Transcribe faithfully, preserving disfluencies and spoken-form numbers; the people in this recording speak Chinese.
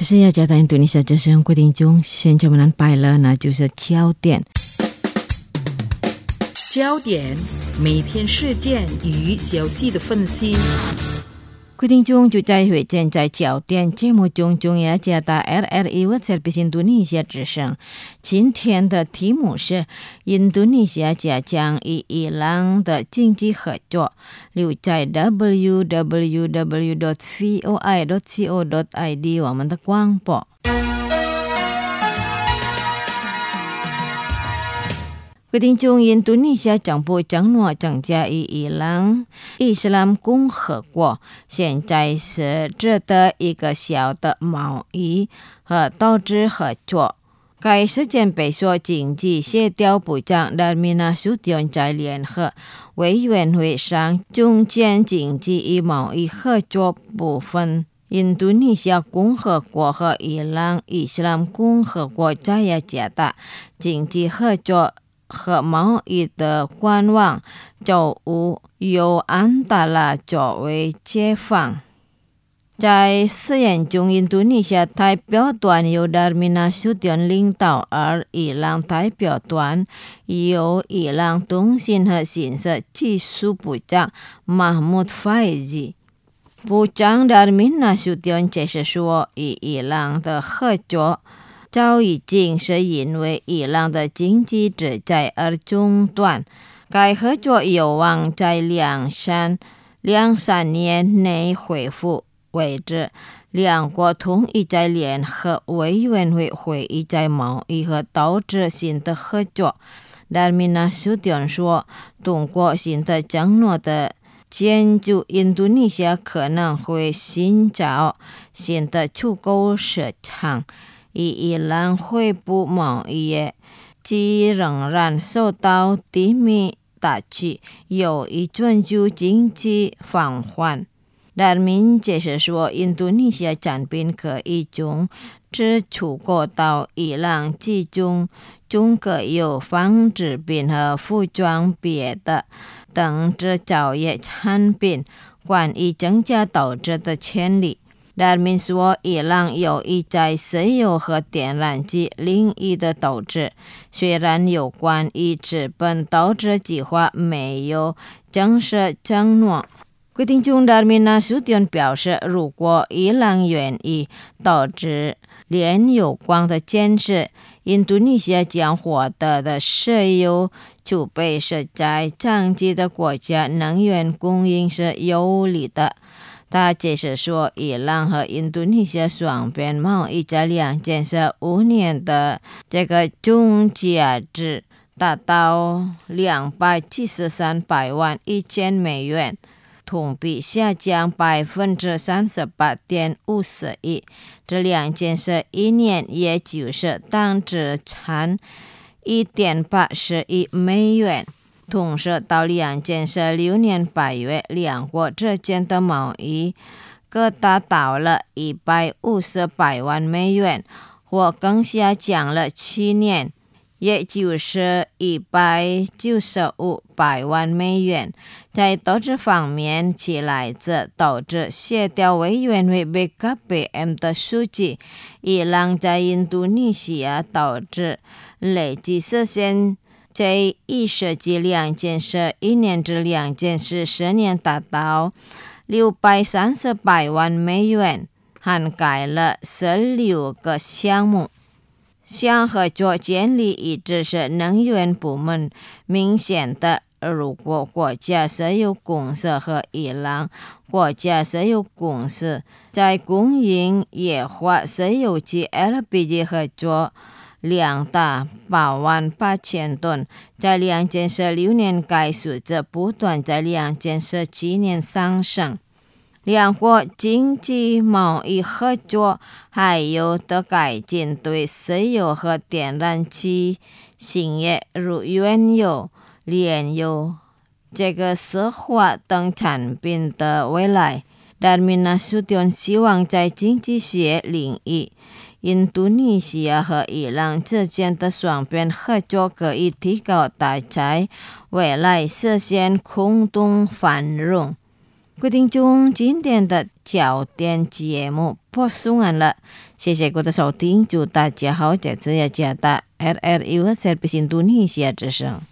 这是要交代印度尼西亚这生规定中，现在我们摆了，那就是焦点。 焦点，每天事件与消息的分析。 规定中就在会见在焦点节目中，中央加大 L R I Service 印度尼西亚之声。今天的题目是印度尼西亚加强与伊朗的经济合作。留在 double-u double-u double-u dot voi dot co dot i d 我们的广播。规定中，印度尼西亚政府承诺增加与伊朗伊斯兰共和国现在是值得一个小的贸易和投资合作。该事件被说经济协调部长达米纳苏迪恩在联合委员会上中间经济与贸易合作部分。印度尼西亚共和国和伊朗伊斯兰共和国在雅加达经济合作和贸易的观望就务由安达拉作为接访。在试验中，印度尼西亚代表团由达米纳苏迪恩领导，而伊朗代表团由伊朗通信和信息技术部长马穆德·法伊吉。部长达米纳苏迪恩解释说，与伊朗的合作早已经是因为伊朗的经济制裁而中断，该合作有望在两三两三年内恢复为止。两国同意在联合委员会会议在贸易和投资新的合作。达米纳苏迪恩说，通过新的承诺的建筑，印度尼西亚可能会寻找新的出口市场。与伊朗恢复贸易业既仍然受到低迷打击，有意专注经济放缓。达米解释说，印度尼西亚产品可以从只出口到伊朗其中中可有纺织品和服装别的等制造业产品，关于增加投资的潜力。达米说，伊朗有意在石油和天然气领域的投资，虽然有关于资本投资计划没有正式承诺。规定中，达米纳苏迪恩表示，如果伊朗愿意投资炼油矿的建设，印度尼西亚将获得的石油储备是在长期的国家能源供应是有利的。他解释说，伊朗和印度尼西亚双边贸易在两件是五年的这个总价值达到两百七十三百万一千美元，同比下降百分之三十八点五四一。这两件是一年，也就是当资产一点八十亿美元。同时，到两件是六年八月，两国之间的贸易各达到了一百五十百万美元，或更下降了七年，也就是一百九十五百万美元。在投资方面，其来自投资协调委员会 B K P M 的数据，伊朗在印度尼西亚投资累计实现这一世纪两件事，一年至两件事，十年达到六百三十百万美元，涵盖了十六个项目。向合作建立一致是能源部门明显的，如果国家石油公司和伊朗国家石油公司在供应液化石油及 L P G 合作量达八万八千吨，在两件事六年该数字不断在两件事七年上升。两国经济贸易合作还有的改进对石油和天然气行业如原油、炼油、这个石化等产品的未来。达米纳苏迪恩希望在经济学领域，印度尼西亚和伊朗之间的双边合作可以提高大家未来实现共同繁荣。 各位听众，今天的焦点节目播送完了，谢谢各位的收听，祝大家好，这次也加大 R R U Service Indonesia 之声。